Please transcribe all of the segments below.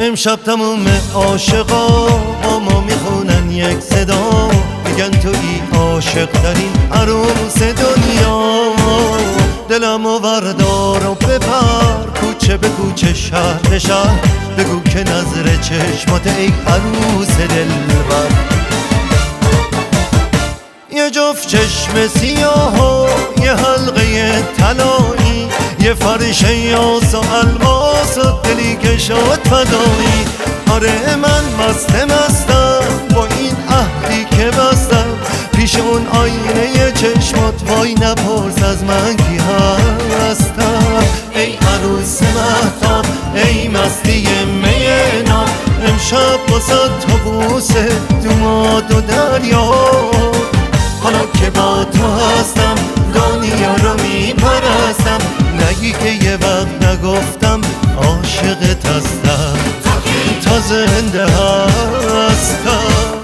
امشب تموم عاشقا با ما میخونن یک صدا، میگن تویی عاشق ترین عروس دنیا. دلمو وردار و ببر کوچه به کوچه شهر به شهر، بگو که نظر چشمات ای عروس دلبر. یه جفت چشم سیاه و یه حلقه طلایی، یه فرش یاس و الماس و دلی که شد فدایی. آره من مستم با این عهدی که بستم، پیش اون آینه چشمات وای نپرس از من کی هستم. ای عروس مهتاب ای مستی می ناب، امشب واسه تو بوسه دوماد و دریا. حالا که با تو هستم دنیا رو میپرستم، نگی که یه وقت نگفتم عاشقت هستم، تا زنده هستم.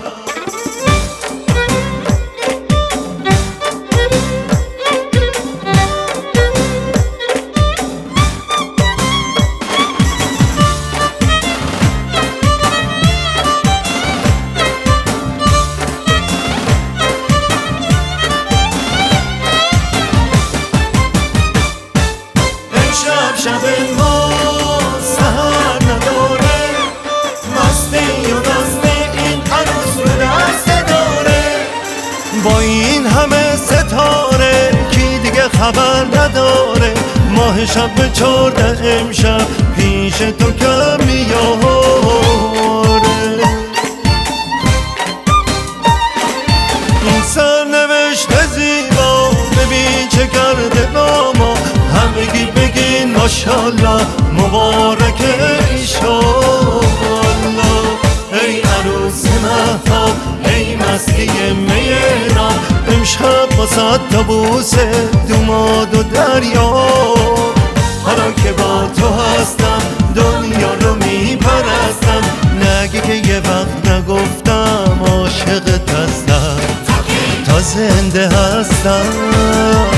شب ما سهر نداره، مستی و رسته این عروس رو دست داره. با این همه ستاره کی دیگه خبر نداره، ماه شب به 14 امشب پیش تو کم میاره. این سرنوشت زیبا ببین چه کرده با ما، همگی بگین ماشالله مبارک ایشالله. ای عروس مهتاب ای مستی میران، امشب واسه تا بوسه دوماد و دریا. حالا که با تو هستم دنیا رو میپرستم، نگی که یه وقت نگفتم عاشقت هستم، تا زنده هستم.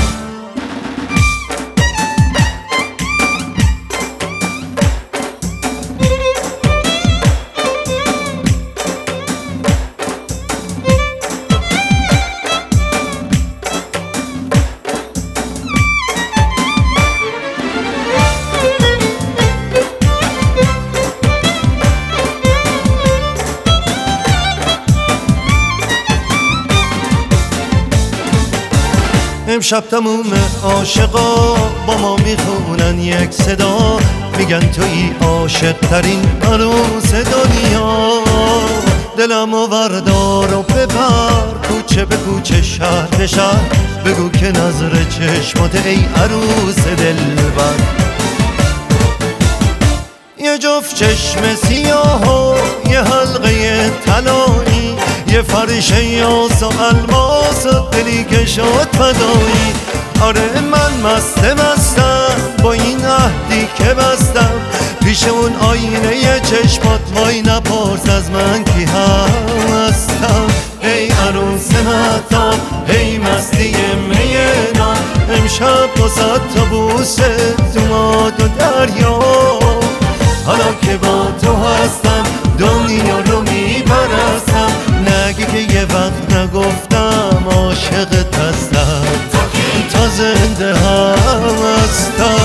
امشب تموم عاشقا با ما میخونن یک صدا، میگن تویی عاشق ترین عروس دنیا. دلمو وردار و ببر کوچه به کوچه شهر به شهر، بگو که نظر چشمات ای عروس دلبر. یه جفت چشم سیاه و یه حلقه طلایی، یه فرش یاس و الماس و دلی که شد فدایی. آره من مستم با این عهدی که بستم، پیش اون آینه چشمات وای نپرس از من کی هستم. ای عروس مهتاب ای مستی مینا، امشب واسه تا بوسه دوماد و دریا. حالا که با تو هستم دنیا رو میپرستم، نگی که یه وقت نگفتم عاشقت هستم، تا زنده هستم.